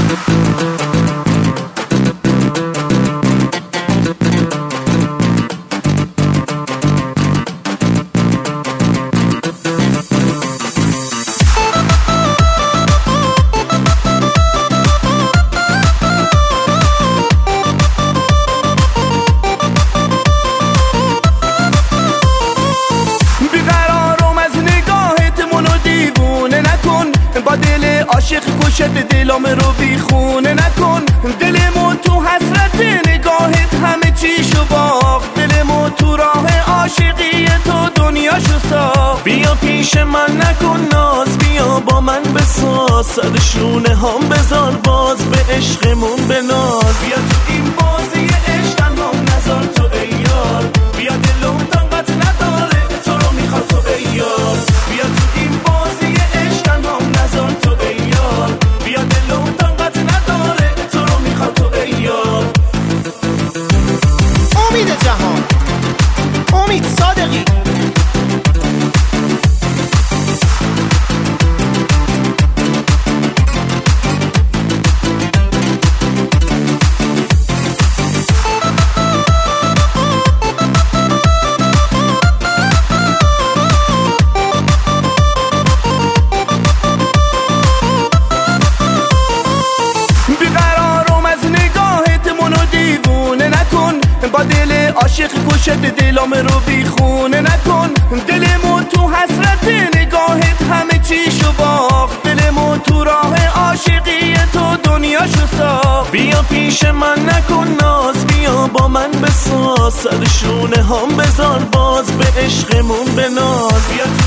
با دل عاشق کشت دلام رو بیخونه نکن. دلمو تو حسرت نگاهت همه چیشو باخت. دلمو تو راه عاشقی تو دنیاشو ساخت. بیا پیش من نکن ناز، بیا با من بساز. سر شونه هم بذار باز به عشقمون بناز. بیا تو این بازی عشق تنها نذار تو ای یار. بیا دلم طاقت نداره تو رو میخواد تو ای یار. بیا تو این بازی عشق تنها نذار تو ای یار. بیا دلم طاقت نداره تو رو میخواد تو ای یار. امید جهان، امید صادقی. با دل عاشق کشت دلام رو بیخونه نکن. دلمو تو حسرت نگاهت همه چیشو باخت. دلمو تو راه عاشقی تو دنیاشو ساخت. بیا پیش من نکن ناز، بیا با من بساز. سر شونه هم بذار باز به عشقمون بناز. بیا